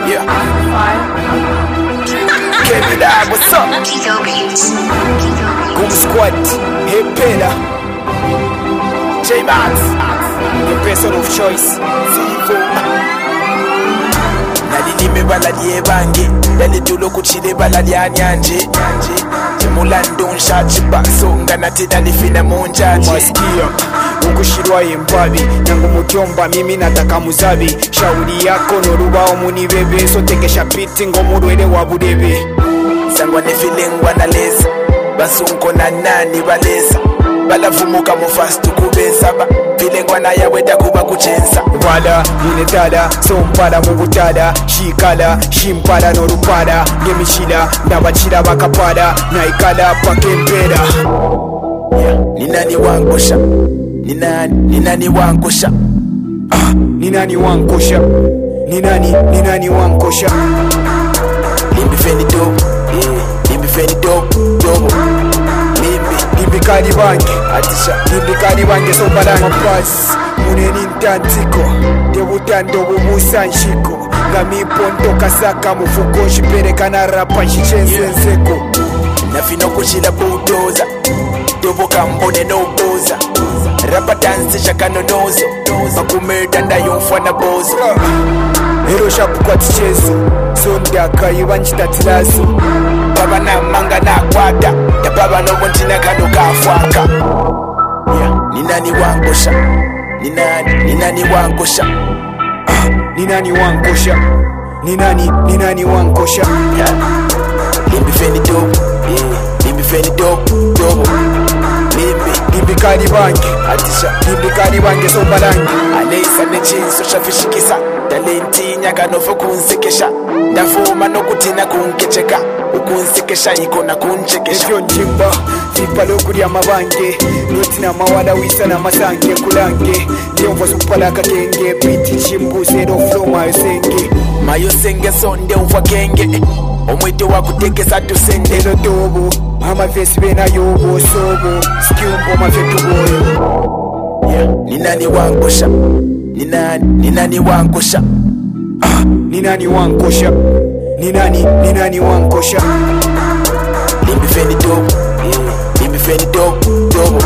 Yeah. Kevin Dog, what's up? Kiko Beats. Goom Squad, Hey Pela, J Max, your person of choice. Nalilime balali ebange, nalitulo kuchile balali anyanje. Mulando nshachiba, songa natida nifina monjaji. Masikia ukushirwa imbabi nangu mutyomba mimi nataka muzabi. Shauri yako norubao munibebe, so tekesha piti ngo murwele wabudebe. Sangwa nefilengwa na leza, basunko na nani baleza. Balavumuka mufastu kubezaba, filengwa na yaweda kuba kuchensa. Wada, ninetada, sompada mubutada. Shikala, shimpala norupada. Ngemishila, ndabachila bakapada. Naikala pakempeda. Ninani wangosha, ninani wangosha. Ninani wankosha, ninani wankosha. Limbi feni dope, limbi feni dope, dobo. Limbi kali bange, Atisha, limbi kali bange sobalange. Mapas, muneni ntantiko, debutando bubusa nshiko. Ngamiponto kasaka mufuko nshipeleka na rapa nshicenze nseko. nafino kuchila bulldozer, dobo kambone no boza. Rapa dance shakano nozo, makumeda ndayumfwa na bozo. Hero shapu kwa tichezo, sondaka iwa nchitatilazo. Baba na manga na kwada, ya baba no wantina kano kafwaka. Ninani wangosha, ninani wangosha. Ninani wankosha, ninani wankosha. Limbi feni dope, limbi feni dope, dobo. Limbi kali bange, Atisha, limbi kali bange sobalange. Alesa nechinso shafishikisa, talenti nyakanofu kunsekesha. Ndavuma nokutina kunkecheka, ukunsekesha iko na kunchekesha. Evyo njimba, vipalo kuli amabange. Notina mawala wisa na masange kulange. Ndiomva supala kakenge, piti chimbu zero flow mayo senge. Mayo senge sonde umva kenge, omwito wakutekesa tusende. Elo tobo, amavesi bena yobo sobo. Skiumbo mafetu boyo. Ninani wangosha, ninani wangosha. Ninani wankosha, ninani wankosha. Limbi feni dope, limbi feni dope, dobo.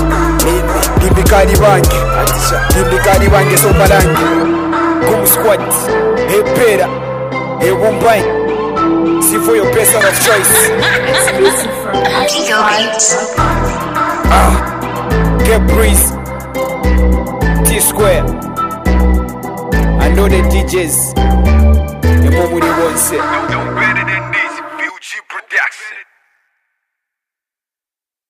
Limbi kali bange, Atisha, limbi kali bange sobalange. Goom Squad, Hey Pela, Hey Wumbai. See for your person of choice. Kiko Beats. Get Breeze, T-Square. I know the DJs. The moment they want it. No better than this, Fuji Production.